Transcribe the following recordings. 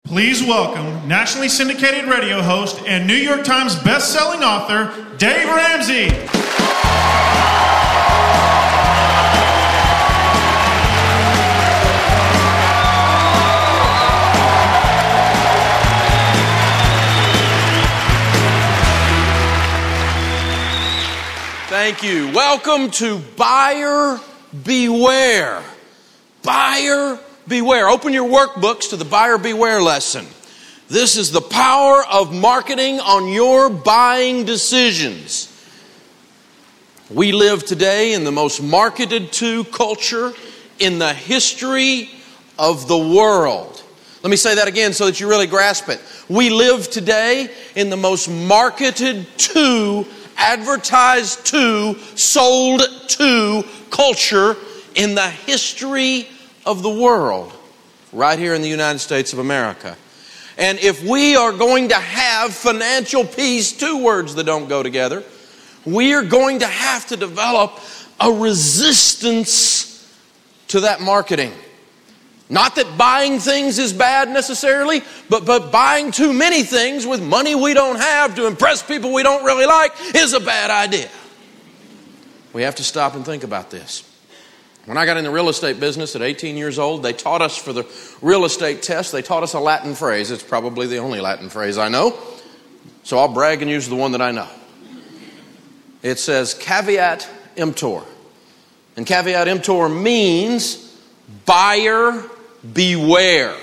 Please welcome nationally syndicated radio host and New York Times best-selling author, Dave Ramsey. Thank you. Welcome to Buyer Beware. Buyer Beware. Open your workbooks to the Buyer Beware lesson. This is the power of marketing on your buying decisions. We live today in the most marketed to culture in the history of the world. Let me say that again so that you really grasp it. We live today in the most marketed to, advertised to, sold to culture in the history of the world, right here in the United States of America. And if we are going to have financial peace, two words that don't go together, we are going to have to develop a resistance to that marketing. Not that buying things is bad necessarily, but buying too many things with money we don't have to impress people we don't really like is a bad idea. We have to stop and think about this. When I got in the real estate business at 18 years old, they taught us for the real estate test, they taught us a Latin phrase. It's probably the only Latin phrase I know, so I'll brag and use the one that I know. It says caveat emptor. And caveat emptor means buyer beware.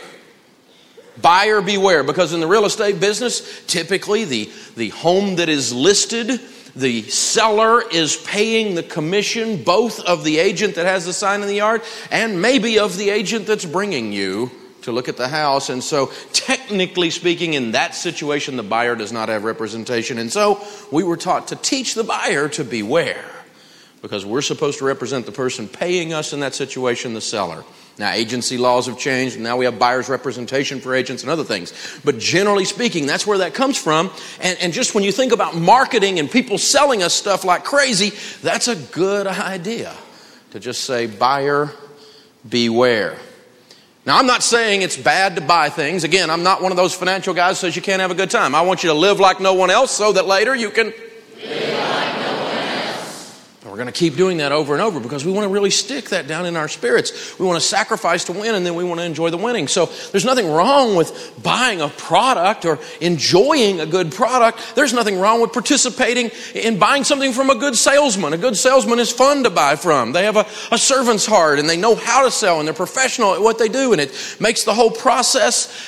Buyer beware, because in the real estate business, typically the home that is listed, the seller is paying the commission both of the agent that has the sign in the yard and maybe of the agent that's bringing you to look at the house. And so technically speaking, in that situation, the buyer does not have representation. And so we were taught to teach the buyer to beware, because we're supposed to represent the person paying us in that situation, the seller. Now, agency laws have changed, and now we have buyer's representation for agents and other things. But generally speaking, that's where that comes from. And just when you think about marketing and people selling us stuff like crazy, that's a good idea to just say, buyer beware. Now, I'm not saying it's bad to buy things. Again, I'm not one of those financial guys who says you can't have a good time. I want you to live like no one else so that later you can live like no one else. We're going to keep doing that over and over because we want to really stick that down in our spirits. We want to sacrifice to win, and then we want to enjoy the winning. So there's nothing wrong with buying a product or enjoying a good product. There's nothing wrong with participating in buying something from a good salesman. A good salesman is fun to buy from. They have a servant's heart, and they know how to sell, and they're professional at what they do, and it makes the whole process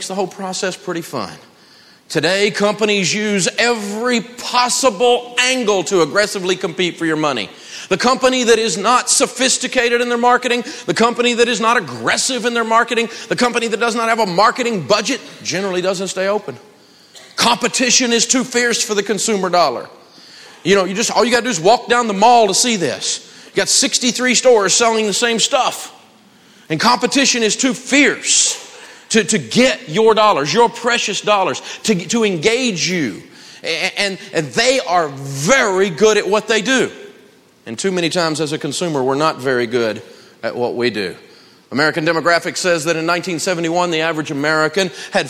pretty fun. Today, companies use every possible angle to aggressively compete for your money. The company that is not sophisticated in their marketing, the company that is not aggressive in their marketing, the company that does not have a marketing budget generally doesn't stay open. Competition is too fierce for the consumer dollar. You know, all you got to do is walk down the mall to see this. You got 63 stores selling the same stuff. And competition is too fierce to get your dollars, your precious dollars, to engage you. And they are very good at what they do. And too many times as a consumer, we're not very good at what we do. American Demographics says that in 1971, the average American had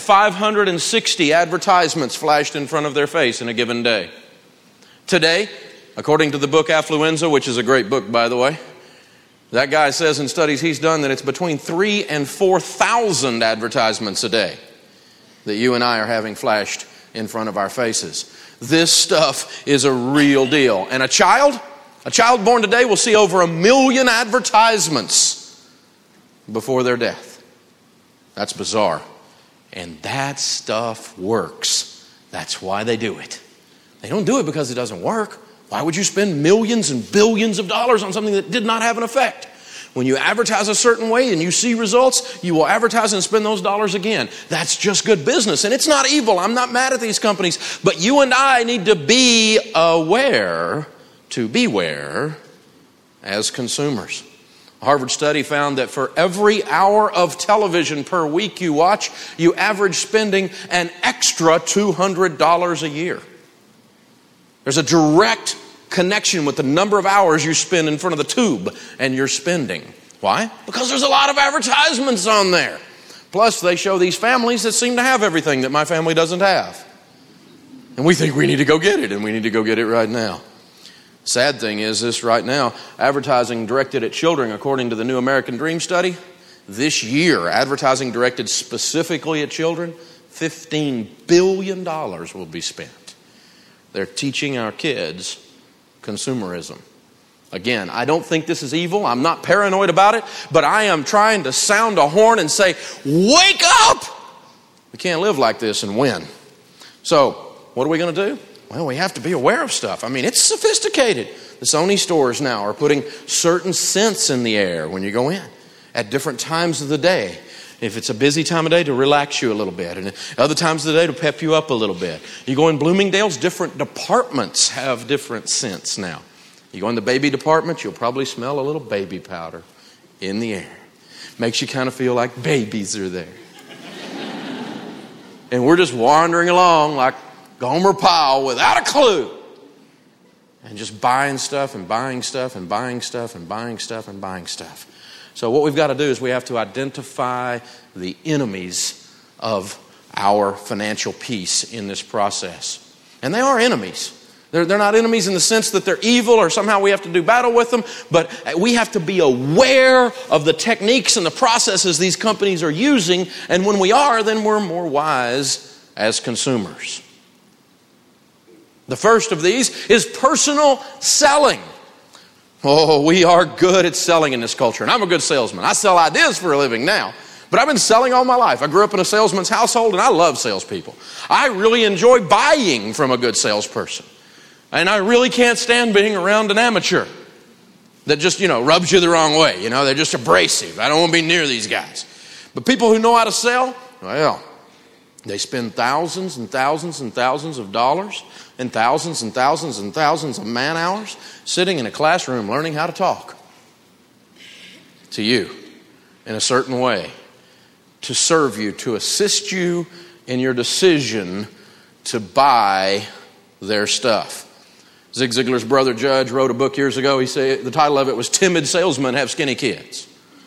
560 advertisements flashed in front of their face in a given day. Today, according to the book Affluenza, which is a great book, by the way, that guy says in studies he's done that it's between 3,000 and 4,000 advertisements a day that you and I are having flashed in front of our faces. This stuff is a real deal. And a child born today will see over 1 million advertisements before their death. That's bizarre. And that stuff works. That's why they do it. They don't do it because it doesn't work. Why would you spend millions and billions of dollars on something that did not have an effect? When you advertise a certain way and you see results, you will advertise and spend those dollars again. That's just good business. And it's not evil. I'm not mad at these companies. But you and I need to be aware, to beware as consumers. A Harvard study found that for every hour of television per week you watch, you average spending an extra $200 a year. There's a direct connection with the number of hours you spend in front of the tube and your spending. Why? Because there's a lot of advertisements on there. Plus, they show these families that seem to have everything that my family doesn't have. And we think we need to go get it, and we need to go get it right now. Sad thing is this right now, advertising directed at children, according to the New American Dream Study, this year, advertising directed specifically at children, $15 billion will be spent. They're teaching our kids consumerism. Again, I don't think this is evil. I'm not paranoid about it, but I am trying to sound a horn and say, wake up! We can't live like this and win. So, what are we going to do? Well, we have to be aware of stuff. I mean, it's sophisticated. The Sony stores now are putting certain scents in the air when you go in at different times of the day. If it's a busy time of day, to relax you a little bit. And other times of the day, to pep you up a little bit. You go in Bloomingdale's, different departments have different scents now. You go in the baby department, you'll probably smell a little baby powder in the air. Makes you kind of feel like babies are there. And we're just wandering along like Gomer Pyle without a clue. And just buying stuff and buying stuff and buying stuff and buying stuff and buying stuff. So what we've got to do is we have to identify the enemies of our financial peace in this process. And they are enemies. They're not enemies in the sense that they're evil or somehow we have to do battle with them, but we have to be aware of the techniques and the processes these companies are using, and when we are, then we're more wise as consumers. The first of these is personal selling. Oh, we are good at selling in this culture, and I'm a good salesman. I sell ideas for a living now. But I've been selling all my life. I grew up in a salesman's household, and I love salespeople. I really enjoy buying from a good salesperson. And I really can't stand being around an amateur that just, rubs you the wrong way. They're just abrasive. I don't want to be near these guys. But people who know how to sell, well, they spend thousands and thousands and thousands of dollars and thousands and thousands and thousands of man hours sitting in a classroom learning how to talk to you in a certain way, to serve you, to assist you in your decision to buy their stuff. Zig Ziglar's brother Judge wrote a book years ago. He said the title of it was "Timid Salesmen Have Skinny Kids."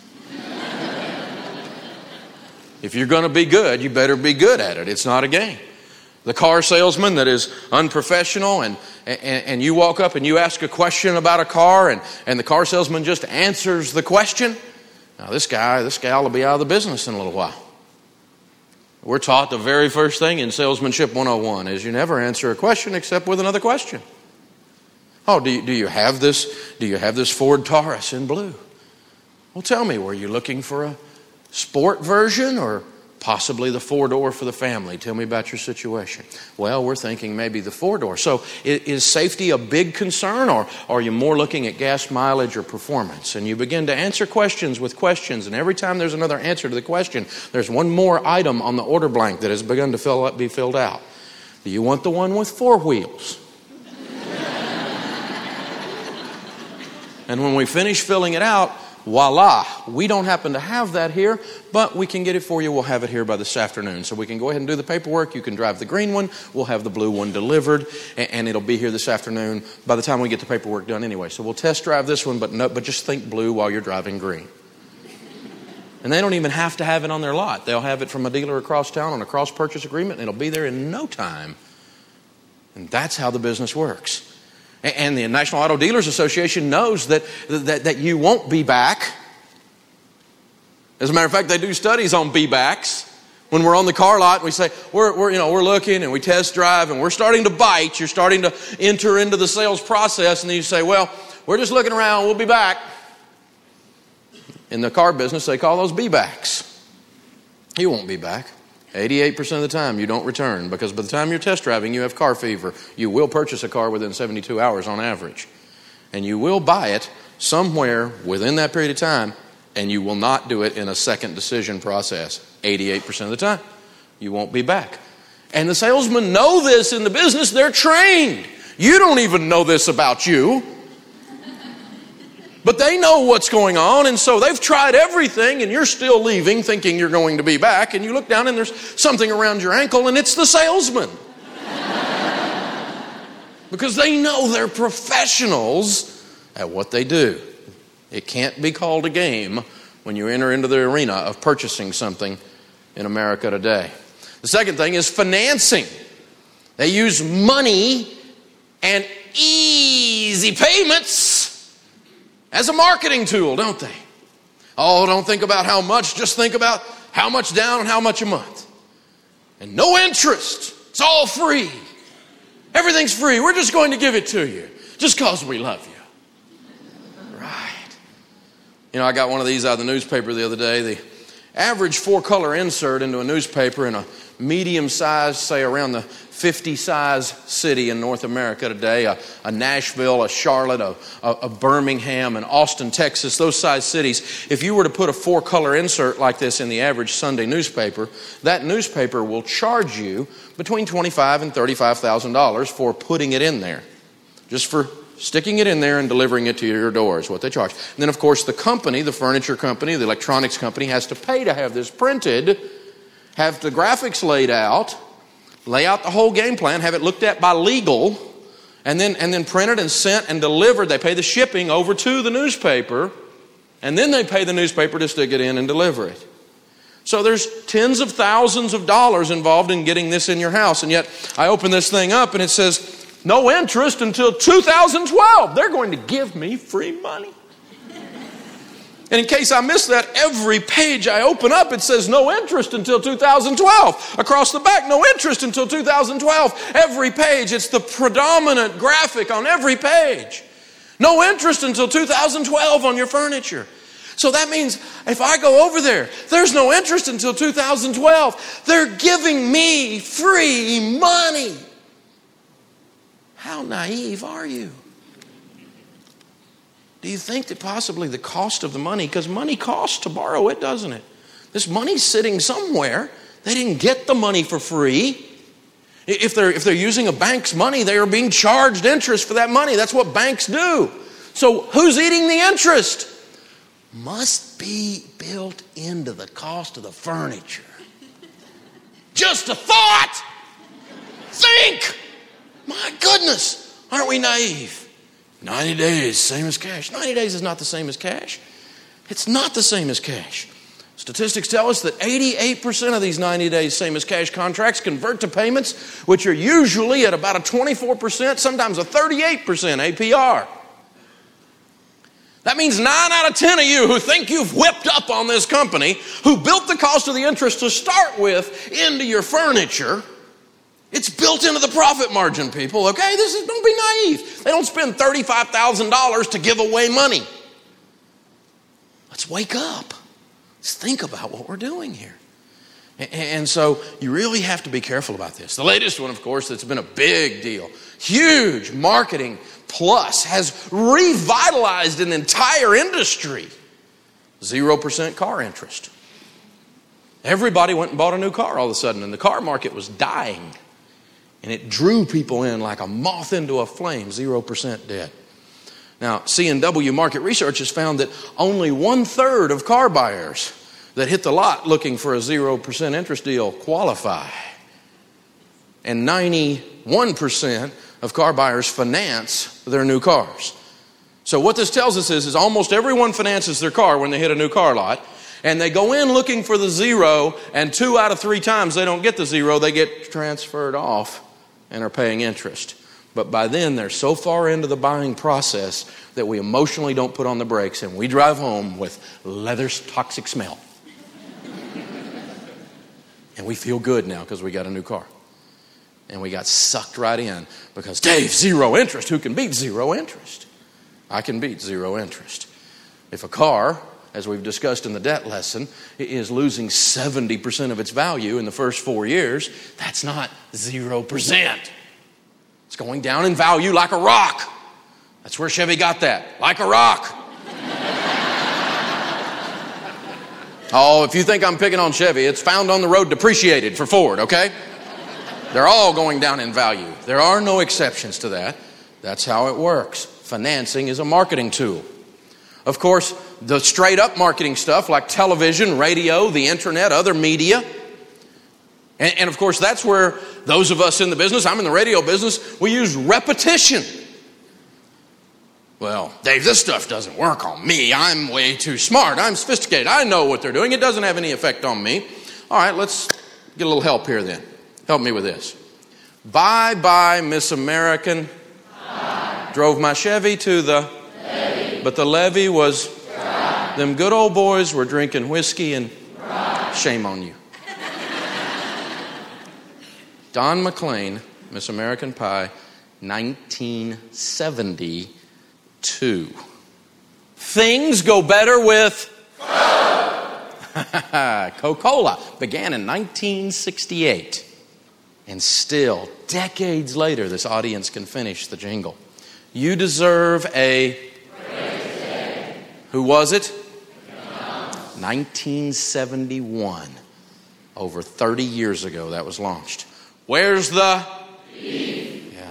If you're going to be good, you better be good at it. It's not a game. The car salesman that is unprofessional and you walk up and you ask a question about a car and the car salesman just answers the question. Now this gal will be out of the business in a little while. We're taught the very first thing in Salesmanship 101 is you never answer a question except with another question. Oh, do you have this? Do you have this Ford Taurus in blue? Well, tell me, were you looking for a sport version or possibly the 4-door for the family? Tell me about your situation. Well, we're thinking maybe the 4-door. So is safety a big concern, or are you more looking at gas mileage or performance? And you begin to answer questions with questions, and every time there's another answer to the question, there's one more item on the order blank that has begun to be filled out. Do you want the one with 4 wheels? And when we finish filling it out, voila, we don't happen to have that here, but we can get it for you. We'll have it here by this afternoon. So we can go ahead and do the paperwork. You can drive the green one. We'll have the blue one delivered, and it'll be here this afternoon by the time we get the paperwork done anyway. So we'll test drive this one, but just think blue while you're driving green. And they don't even have to have it on their lot. They'll have it from a dealer across town on a cross-purchase agreement, and it'll be there in no time. And that's how the business works. And the National Auto Dealers Association knows that you won't be back. As a matter of fact, they do studies on be-backs. When we're on the car lot, we say, we're looking and we test drive and we're starting to bite. You're starting to enter into the sales process, and then you say, well, we're just looking around. We'll be back. In the car business, they call those be-backs. You won't be back. 88% of the time you don't return, because by the time you're test driving, you have car fever. You will purchase a car within 72 hours on average. And you will buy it somewhere within that period of time, and you will not do it in a second decision process. 88% of the time, you won't be back. And the salesmen know this in the business. They're trained. You don't even know this about you. But they know what's going on, and so they've tried everything, and you're still leaving thinking you're going to be back, and you look down and there's something around your ankle, and it's the salesman. Because they know they're professionals at what they do. It can't be called a game when you enter into the arena of purchasing something in America today. The second thing is financing. They use money and easy payments as a marketing tool, don't they? Oh, don't think about how much, just think about how much down and how much a month. And no interest. It's all free. Everything's free. We're just going to give it to you just because we love you. Right. You know, I got one of these out of the newspaper the other day. The average 4-color insert into a newspaper in a medium size, say around the 50 size city in North America today, a Nashville, a Charlotte, a Birmingham, and Austin, Texas, those size cities, if you were to put a 4-color insert like this in the average Sunday newspaper, that newspaper will charge you between $25,000 and $35,000 for putting it in there. Just for sticking it in there and delivering it to your door is what they charge. And then, of course, the company, the furniture company, the electronics company has to pay to have this printed, have the graphics laid out, lay out the whole game plan, have it looked at by legal, and then printed and sent and delivered. They pay the shipping over to the newspaper, and then they pay the newspaper to stick it in and deliver it. So there's tens of thousands of dollars involved in getting this in your house. And yet I open this thing up and it says, no interest until 2012. They're going to give me free money. And in case I missed that, every page I open up, it says no interest until 2012. Across the back, no interest until 2012. Every page, it's the predominant graphic on every page. No interest until 2012 on your furniture. So that means if I go over there, there's no interest until 2012. They're giving me free money. How naive are you? Do you think that possibly the cost of the money, because money costs to borrow it, doesn't it? This money's sitting somewhere. They didn't get the money for free. If they're using a bank's money, they are being charged interest for that money. That's what banks do. So who's eating the interest? Must be built into the cost of the furniture. Just a thought. Think. My goodness, aren't we naive? 90 days, same as cash. 90 days is not the same as cash. It's not the same as cash. Statistics tell us that 88% of these 90 days, same as cash contracts convert to payments, which are usually at about a 24%, sometimes a 38% APR. That means 9 out of 10 of you who think you've whipped up on this company, who built the cost of the interest to start with into your furniture, it's built into the profit margin, people, okay? Don't be naive. They don't spend $35,000 to give away money. Let's wake up. Let's think about what we're doing here. And so you really have to be careful about this. The latest one, of course, that's been a big deal, huge marketing plus, has revitalized an entire industry. 0% car interest. Everybody went and bought a new car all of a sudden, and the car market was dying. And it drew people in like a moth into a flame, 0% debt. Now, C&W Market Research has found that only 1/3 of car buyers that hit the lot looking for a 0% interest deal qualify. And 91% of car buyers finance their new cars. So what this tells us is almost everyone finances their car when they hit a new car lot. And they go in looking for the 0, and 2 out of 3 times they don't get the 0, they get transferred off and are paying interest. But by then, they're so far into the buying process that we emotionally don't put on the brakes, and we drive home with leather's toxic smell. And we feel good now because we got a new car. And we got sucked right in because, Dave, 0 interest. Who can beat 0 interest? I can beat 0 interest. If a car, as we've discussed in the debt lesson, is losing 70% of its value in the first 4 years, that's not 0%. It's going down in value like a rock. That's where Chevy got that, like a rock. Oh, if you think I'm picking on Chevy, it's found on the road depreciated for Ford, okay? They're all going down in value. There are no exceptions to that. That's how it works. Financing is a marketing tool. Of course, the straight up marketing stuff like television, radio, the internet, other media. And of course, that's where those of us in the business, I'm in the radio business, we use repetition. Well, Dave, this stuff doesn't work on me. I'm way too smart. I'm sophisticated. I know what they're doing. It doesn't have any effect on me. All right, let's get a little help here then. Help me with this. Bye bye, Miss American. Bye. Drove my Chevy to the levee. But the levee was dry. Them good old boys were drinking whiskey and shame on you. Don McLean, Miss American Pie, 1972. Things go better with Coca-Cola. Began in 1968. And still, decades later, this audience can finish the jingle. You deserve a... Who was it? 1971. Over 30 years ago that was launched. Where's the beef? Yeah,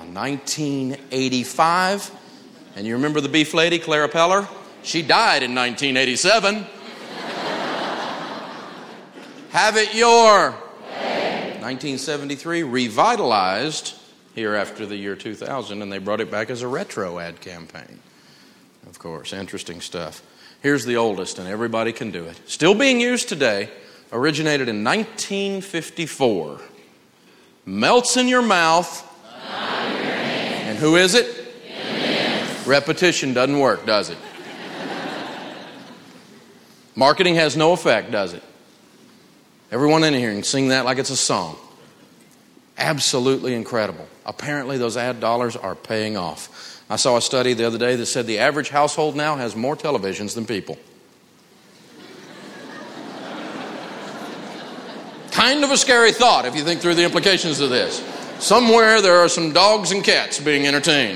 1985. And you remember the beef lady, Clara Peller? She died in 1987. Have it your way. 1973, revitalized here after the year 2000, and they brought it back as a retro ad campaign. Of course, interesting stuff. Here's the oldest, and everybody can do it. Still being used today, originated in 1954. Melts in your mouth. And who is it? Repetition doesn't work, does it? Marketing has no effect, does it? Everyone in here can sing that like it's a song. Absolutely incredible. Apparently those ad dollars are paying off. I saw a study the other day that said the average household now has more televisions than people. Kind of a scary thought if you think through the implications of this. Somewhere there are some dogs and cats being entertained.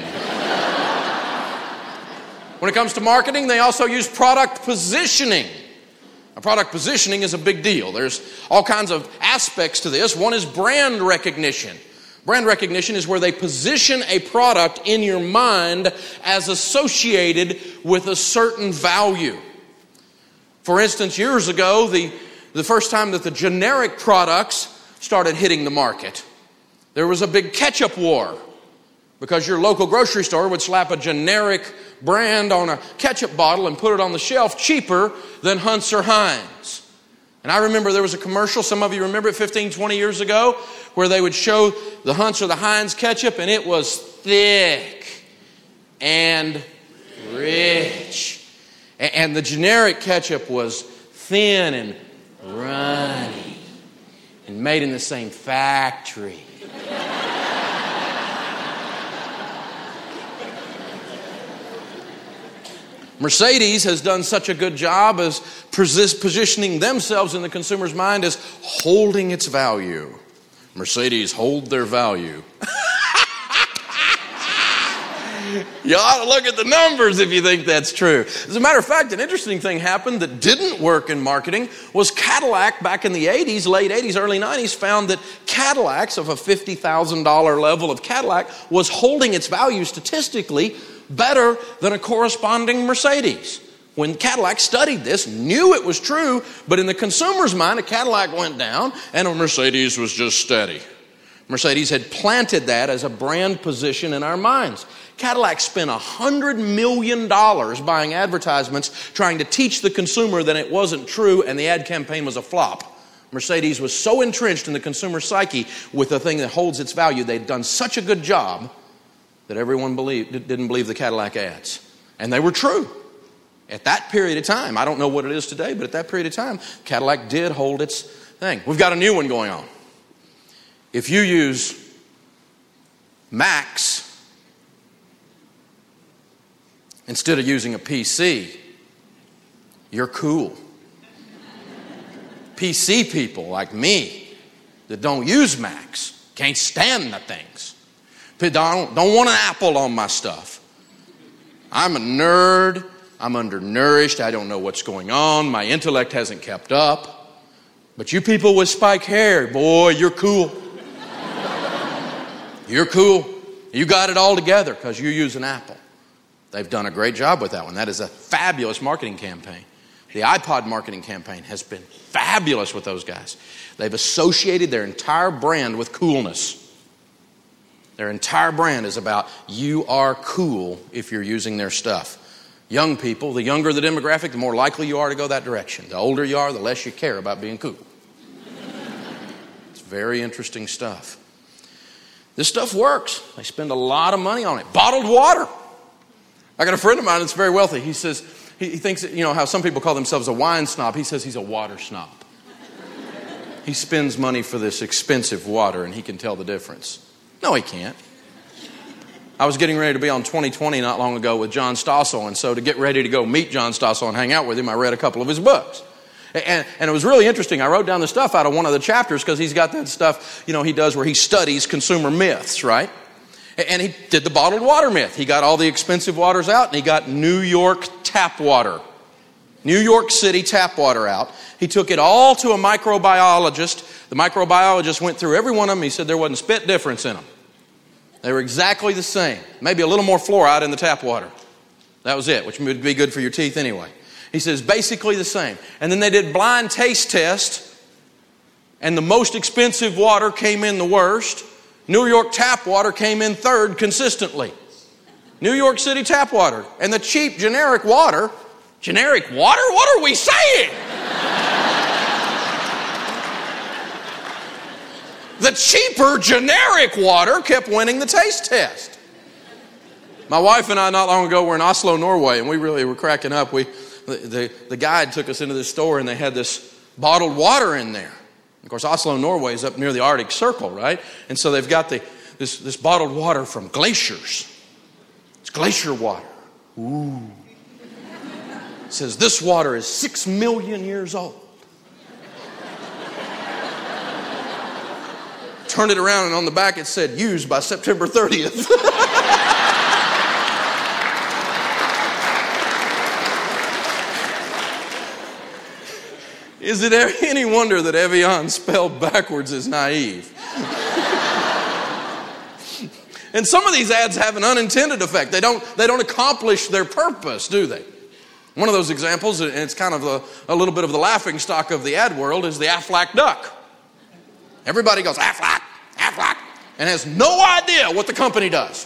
When it comes to marketing, they also use product positioning. Now, product positioning is a big deal. There's all kinds of aspects to this. One is brand recognition. Brand recognition is where they position a product in your mind as associated with a certain value. For instance, years ago, the first time that the generic products started hitting the market, there was a big ketchup war because your local grocery store would slap a generic brand on a ketchup bottle and put it on the shelf cheaper than Hunt's or Heinz. And I remember there was a commercial, some of you remember it 15, 20 years ago, where they would show the Hunt's or the Heinz ketchup, and it was thick and rich. And the generic ketchup was thin and runny and made in the same factory. Mercedes has done such a good job as positioning themselves in the consumer's mind as holding its value. Mercedes hold their value. You ought to look at the numbers if you think that's true. As a matter of fact, an interesting thing happened that didn't work in marketing was Cadillac back in the 80s, late 80s, early 90s, found that Cadillacs of a $50,000 level of Cadillac was holding its value statistically better than a corresponding Mercedes. When Cadillac studied this, knew it was true, but in the consumer's mind, a Cadillac went down and a Mercedes was just steady. Mercedes had planted that as a brand position in our minds. Cadillac spent $100 million buying advertisements trying to teach the consumer that it wasn't true and the ad campaign was a flop. Mercedes was so entrenched in the consumer psyche with the thing that holds its value, they'd done such a good job that everyone didn't believe the Cadillac ads. And they were true. At that period of time, I don't know what it is today, but at that period of time, Cadillac did hold its thing. We've got a new one going on. If you use Macs instead of using a PC, you're cool. PC people like me that don't use Macs can't stand the things. Don't want an Apple on my stuff. I'm a nerd. I'm undernourished. I don't know what's going on. My intellect hasn't kept up. But you people with spike hair, boy, you're cool. You're cool. You got it all together because you use an Apple. They've done a great job with that one. That is a fabulous marketing campaign. The iPod marketing campaign has been fabulous with those guys. They've associated their entire brand with coolness. Their entire brand is about you are cool if you're using their stuff. Young people, the younger the demographic, the more likely you are to go that direction. The older you are, the less you care about being cool. Very interesting stuff. This stuff works. They spend a lot of money on it. Bottled water. I got a friend of mine that's very wealthy. He says, he thinks, how some people call themselves a wine snob. He says he's a water snob. He spends money for this expensive water and he can tell the difference. No, he can't. I was getting ready to be on 2020 not long ago with John Stossel, and so to get ready to go meet John Stossel and hang out with him, I read a couple of his books. And it was really interesting. I wrote down the stuff out of one of the chapters because he's got that stuff, he does where he studies consumer myths, right? And he did the bottled water myth. He got all the expensive waters out, and he got New York tap water. New York City tap water out. He took it all to a microbiologist. The microbiologist went through every one of them. He said there wasn't a spit difference in them. They were exactly the same. Maybe a little more fluoride in the tap water. That was it, which would be good for your teeth anyway. He says basically the same. And then they did blind taste test, and the most expensive water came in the worst. New York tap water came in third consistently. New York City tap water. And the cheap generic water. Generic water? What are we saying? The cheaper generic water kept winning the taste test. My wife and I not long ago were in Oslo, Norway, and we really were cracking up. The guide took us into this store and they had this bottled water in there. Of course, Oslo, Norway is up near the Arctic Circle, right? And so they've got this bottled water from glaciers. It's glacier water. Ooh. It says this water is 6 million years old. Turned it around and on the back it said used by September 30th. Is it any wonder that Evian spelled backwards is naive? And some of these ads have an unintended effect. They don't accomplish their purpose, do they? One of those examples, and it's kind of a little bit of the laughing stock of the ad world, is the Aflac duck. Everybody goes, Aflac, Aflac, and has no idea what the company does.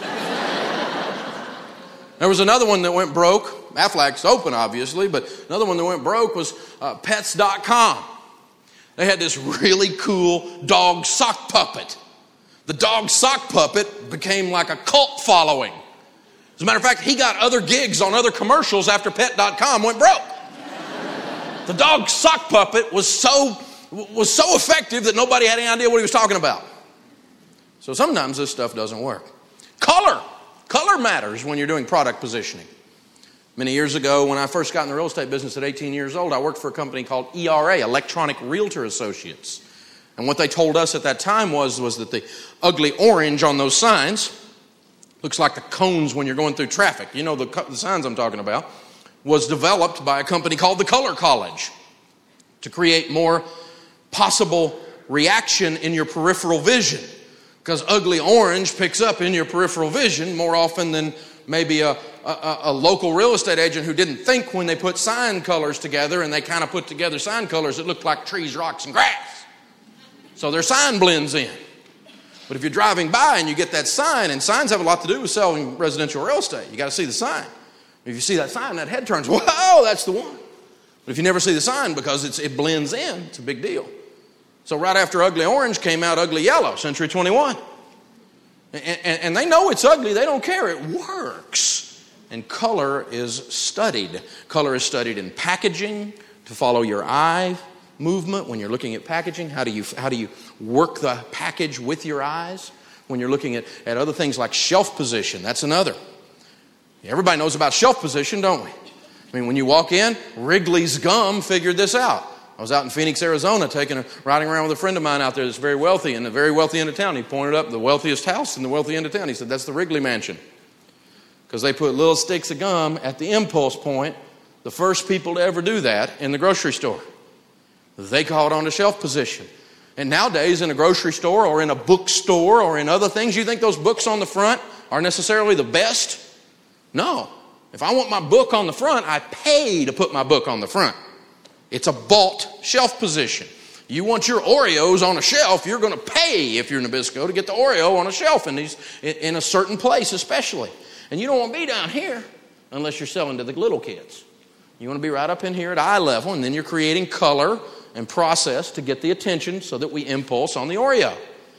There was another one that went broke. Aflac's open, obviously, but another one that went broke was Pets.com. They had this really cool dog sock puppet. The dog sock puppet became like a cult following. As a matter of fact, he got other gigs on other commercials after Pet.com went broke. The dog sock puppet was so effective that nobody had any idea what he was talking about. So sometimes this stuff doesn't work. Color matters when you're doing product positioning. Many years ago, when I first got in the real estate business at 18 years old, I worked for a company called ERA, Electronic Realtor Associates. And what they told us at that time was that the ugly orange on those signs, looks like the cones when you're going through traffic, you know the signs I'm talking about, was developed by a company called the Color College to create more possible reaction in your peripheral vision. Because ugly orange picks up in your peripheral vision more often than maybe a local real estate agent who didn't think when they put sign colors together, and they kind of put together sign colors that looked like trees, rocks, and grass. So their sign blends in. But if you're driving by and you get that sign, and signs have a lot to do with selling residential real estate, you got to see the sign. If you see that sign, that head turns, whoa, that's the one. But if you never see the sign because it blends in, it's a big deal. So right after ugly orange came out ugly yellow, Century 21. And they know it's ugly. They don't care. It works. And color is studied. Color is studied in packaging to follow your eye movement when you're looking at packaging. How do you work the package with your eyes? When you're looking at other things like shelf position, that's another. Everybody knows about shelf position, don't we? I mean, when you walk in, Wrigley's Gum figured this out. I was out in Phoenix, Arizona, riding around with a friend of mine out there that's very wealthy, in a very wealthy end of town. He pointed up the wealthiest house in the wealthy end of town. He said, that's the Wrigley Mansion. Because they put little sticks of gum at the impulse point, the first people to ever do that in the grocery store. They called on to shelf position. And nowadays in a grocery store or in a bookstore or in other things, you think those books on the front are necessarily the best? No. If I want my book on the front, I pay to put my book on the front. It's a bought shelf position. You want your Oreos on a shelf, you're going to pay if you're Nabisco to get the Oreo on a shelf in a certain place especially. And you don't want to be down here unless you're selling to the little kids. You want to be right up in here at eye level, and then you're creating color and processed to get the attention so that we impulse on the Oreo.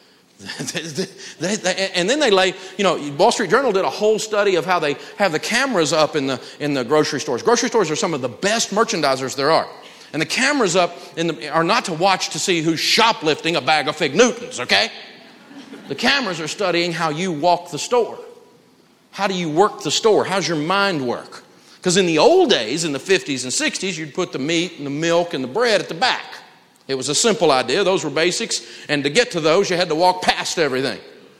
And then they lay, Wall Street Journal did a whole study of how they have the cameras up in the grocery stores. Grocery stores are some of the best merchandisers there are. And the cameras up are not to watch to see who's shoplifting a bag of Fig Newtons, okay? The cameras are studying how you walk the store. How do you work the store? How's your mind work? Because in the old days, in the 50s and 60s, you'd put the meat and the milk and the bread at the back. It was a simple idea. Those were basics. And to get to those, you had to walk past everything.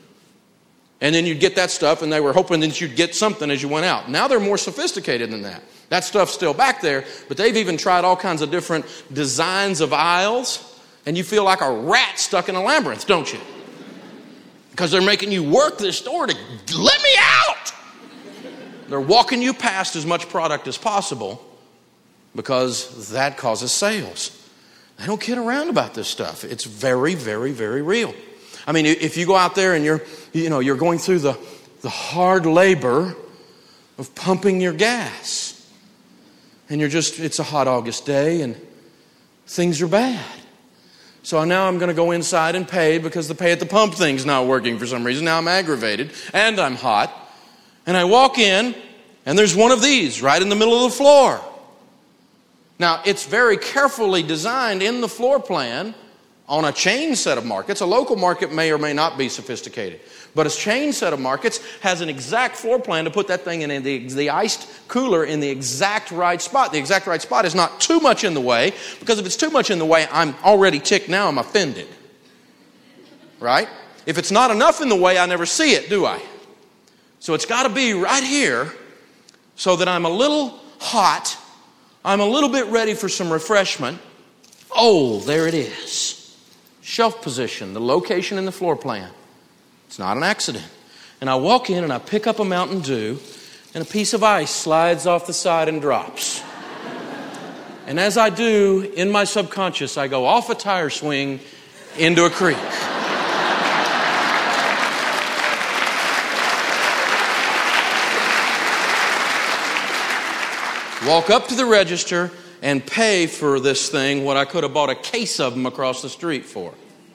And then you'd get that stuff, and they were hoping that you'd get something as you went out. Now they're more sophisticated than that. That stuff's still back there, but they've even tried all kinds of different designs of aisles, and you feel like a rat stuck in a labyrinth, don't you? Because they're making you work this store to let me out. They're walking you past as much product as possible because that causes sales. They don't kid around about this stuff. It's very, very, very real. I mean, if you go out there and you're going through the hard labor of pumping your gas, and it's a hot August day and things are bad. So now I'm going to go inside and pay because the pay at the pump thing's not working for some reason. Now I'm aggravated and I'm hot. And I walk in and there's one of these right in the middle of the floor. Now, it's very carefully designed in the floor plan on a chain set of markets. A local market may or may not be sophisticated. But a chain set of markets has an exact floor plan to put that thing in the iced cooler in the exact right spot. The exact right spot is not too much in the way, because if it's too much in the way, I'm already ticked now, I'm offended. Right? If it's not enough in the way, I never see it, do I? So it's got to be right here so that I'm a little hot, I'm a little bit ready for some refreshment. Oh, there it is. Shelf position, the location in the floor plan. It's not an accident. And I walk in and I pick up a Mountain Dew and a piece of ice slides off the side and drops. And as I do, in my subconscious, I go off a tire swing into a creek. Walk up to the register and pay for this thing what I could have bought a case of them across the street for.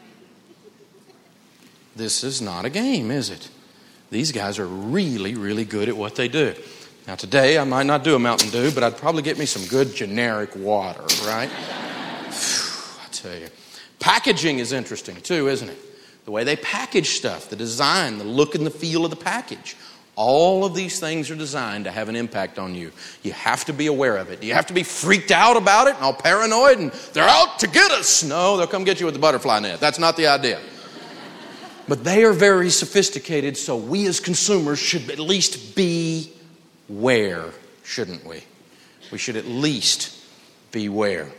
This is not a game, is it? These guys are really, really good at what they do. Now today, I might not do a Mountain Dew, but I'd probably get me some good generic water, right? I tell you. Packaging is interesting too, isn't it? The way they package stuff, the design, the look and the feel of the package. All of these things are designed to have an impact on you. You have to be aware of it. You have to be freaked out about it and all paranoid and they're out to get us. No, they'll come get you with the butterfly net. That's not the idea. But they are very sophisticated, so we as consumers should at least be aware, shouldn't we? We should at least beware.